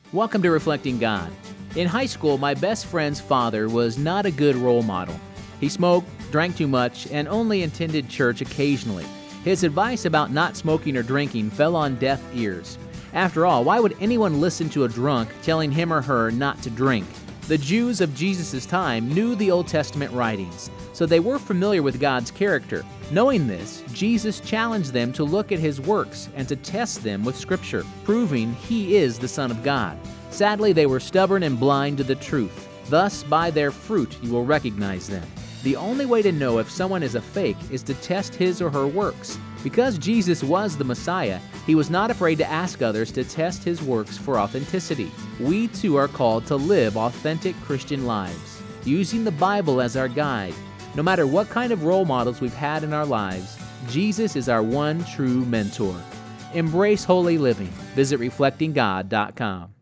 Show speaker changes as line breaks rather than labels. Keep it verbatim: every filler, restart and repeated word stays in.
Welcome to Reflecting God. In high school, my best friend's father was not a good role model. He smoked, drank too much, and only attended church occasionally. His advice about not smoking or drinking fell on deaf ears. After all, why would anyone listen to a drunk telling him or her not to drink? The Jews of Jesus' time knew the Old Testament writings, so they were familiar with God's character. Knowing this, Jesus challenged them to look at His works and to test them with Scripture, proving He is the Son of God. Sadly, they were stubborn and blind to the truth. Thus, by their fruit you will recognize them. The only way to know if someone is a fake is to test his or her works. Because Jesus was the Messiah, He was not afraid to ask others to test His works for authenticity. We too are called to live authentic Christian lives, using the Bible as our guide. No matter what kind of role models we've had in our lives, Jesus is our one true mentor. Embrace holy living. Visit reflecting god dot com.